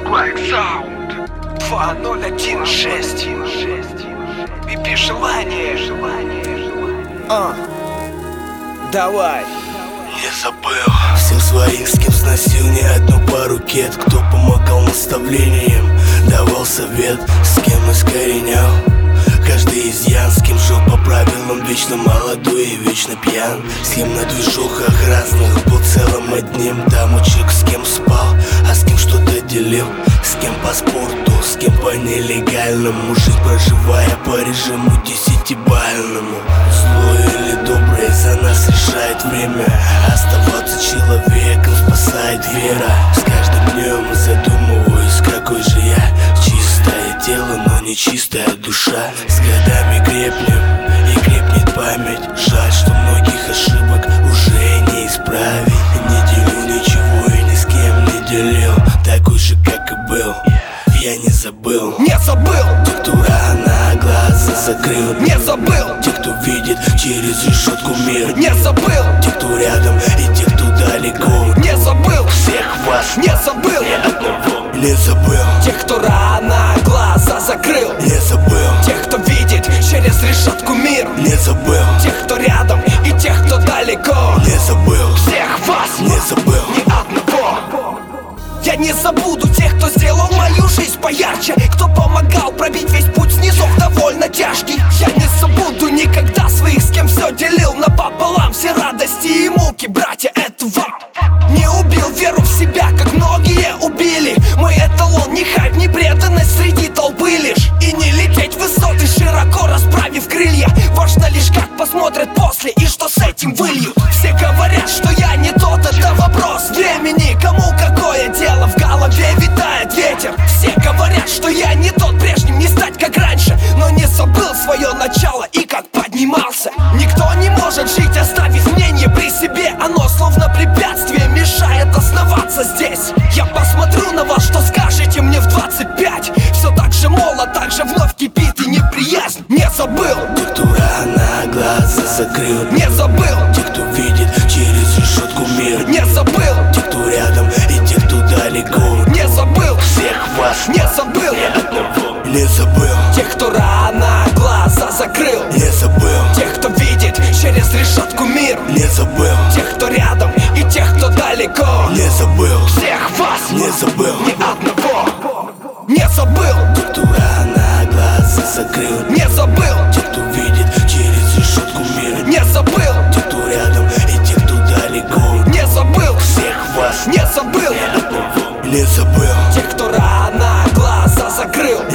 Black Sound 2016. Пипи желание. Давай. Не забыл всех своих, с кем сносил не одну пару кет. Кто помогал наставлением, давал совет, с кем искоренял каждый изъян, с кем жил по правилам, вечно молодой и вечно пьян. С кем на движухах разных был целым одним дамочек, с кем спал, а с кем что-то делил, с кем по спорту, с кем по нелегальному, жизнь проживая по режиму 10-бальному. Злое или доброе за нас решает время, оставаться человеком спасает вера. С каждым днем задумываюсь, какой же я. Чистое тело, но не чистая душа. С годами крепнем и крепнет память. Жаль, что многих ошибок уже не исправить. Не делю ничего и ни с кем не делил, такой же, как и был. Я не забыл. Не забыл. Те, кто рано глаза закрыл. Не забыл. Те, кто видит через решетку мир. Не забыл. Те, кто рядом и те, кто далеко. Не забыл. Всех вас Не забыл. ни одного не забыл. Тех, кто рано глаза закрыл. Не забыл. Тех, кто видит через решетку мир. Не забыл. Тех, кто рядом и тех, кто далеко. Не забыл. Всех вас Не забыл. ни одного. Я не забуду тех, кто сделал мою жизнь поярче, кто помогал пробить весь путь снизу довольно тяжкий. Я не забуду никогда своих, с кем все делил напополам, все радости и муки, братья, это вам. Не убил веру в себя, как многие убили. Мой эталон не хайп, не преданность среди толпы лишь. И не лететь в высоты, широко расправив крылья. Важно лишь, как посмотрят после и что с этим выльют. Все говорят, что я не тот, это вопрос времени. Кому какое дело, в голове витает ветер. Все говорят, что я не тот, прежним не стать как раньше. Но не забыл свое начало и как поднимался. Никто не может жить, оставив мнение при себе. Оно словно препятствие мешает основаться здесь. Я посмотрю на вас, что скажете мне в 25. Все так же молод, так же вновь кипит и неприязнь. Не забыл. Те, кто рано глаза закрыл. Не забыл. Те, кто видит через решетку мир. Не забыл. Те, кто рядом и те, кто далеко. Не забыл. Всех вас Не забыл. ни одного не забыл. Тех, кто рано глаза закрыл. Не забыл. Тех, кто видит через решетку мир. Не забыл. Тех, кто рядом и тех, кто далеко. Не забыл. Всех вас Не забыл. ни одного. Не забыл. Те, кто рано глаза закрыл. Не забыл. Те, кто видит через решетку мир. Не забыл. Те, кто рядом и те, кто далеко. Не забыл. Всех вас Не забыл. ни одного не забыл. Тех, кто рано глаза закрыл.